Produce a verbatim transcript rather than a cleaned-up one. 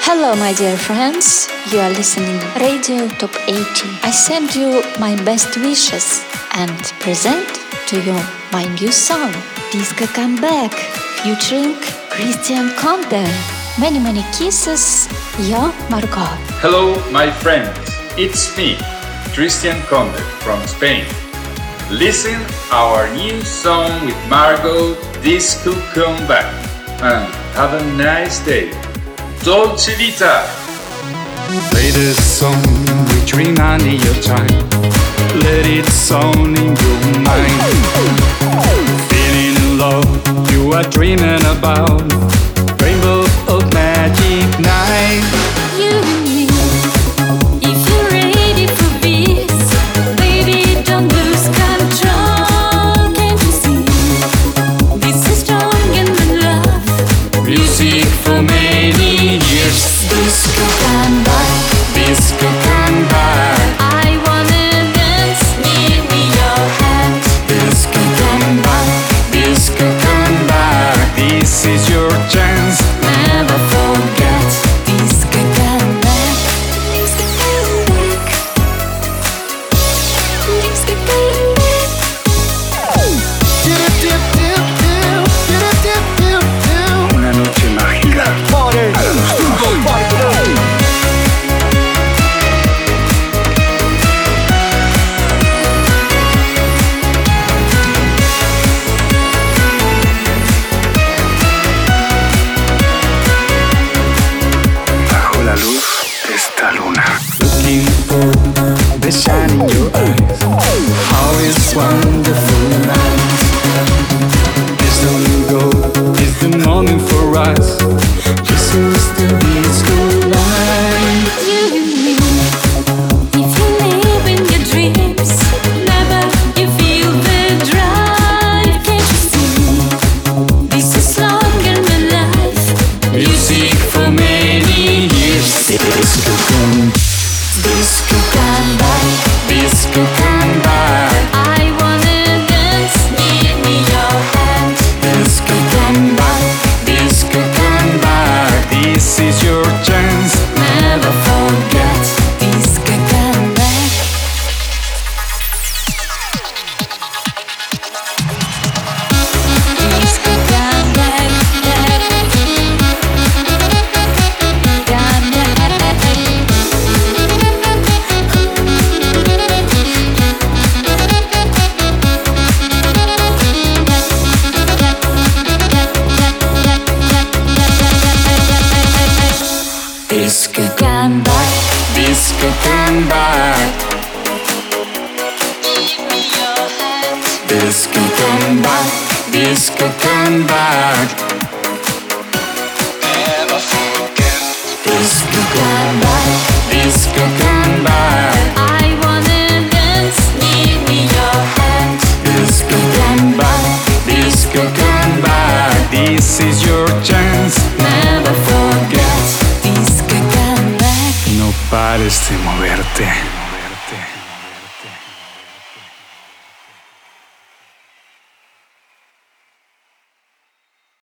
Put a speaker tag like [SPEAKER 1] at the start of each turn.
[SPEAKER 1] Hello, my dear friends. You are listening Radio Top eighty. I send you my best wishes and present to you my new song, Disco Comeback, featuring Christian Conde. Many, many kisses, yo, Margot.
[SPEAKER 2] Hello, my friends. It's me, Christian Conde from Spain. Listen our new song with Margot, Disco Comeback, and have a nice day. Dolce Vita.
[SPEAKER 3] Play this song, we dream under your time. Let it sound in your mind. Feeling in love, you are dreaming about. Rainbow of magic night.
[SPEAKER 4] You and me, if you're ready for this, baby, don't lose control. Can't you see? This is strong in my love.
[SPEAKER 3] Music for many years.
[SPEAKER 4] Disco comeback,
[SPEAKER 3] Disco comeback.
[SPEAKER 4] I wanna dance. Give me your hand.
[SPEAKER 3] Disco comeback. Disco comeback. This is your chance.
[SPEAKER 4] Never forget. Disco comeback, disco comeback, disco comeback.
[SPEAKER 3] Una noche mágica. Bajo la luz de esta luna. Looking for the shine in your eyes. How is wonderful night. Please don't go. It's the moment for us. This is the disco light.
[SPEAKER 4] You and me, if you live in your dreams, never you feel the drive. Can't you see? This is longer than life.
[SPEAKER 3] Music for many years. Disco come,
[SPEAKER 4] Disco comeback,
[SPEAKER 3] disco come back.
[SPEAKER 4] I wanna dance. Give me your hand.
[SPEAKER 3] Disco come back, disco come back. This is your chance.
[SPEAKER 4] Never forget. Disco comeback. Disco comeback.
[SPEAKER 3] Disco
[SPEAKER 4] Come back.
[SPEAKER 3] disco come back. Disco come back, disco come back. Never forget. Disco come back, disco come back.
[SPEAKER 4] I wanna dance. Give me your hand.
[SPEAKER 3] Disco come back, disco come back. This is your chance.
[SPEAKER 4] Never forget. Disco comeback.
[SPEAKER 3] No pares de moverte.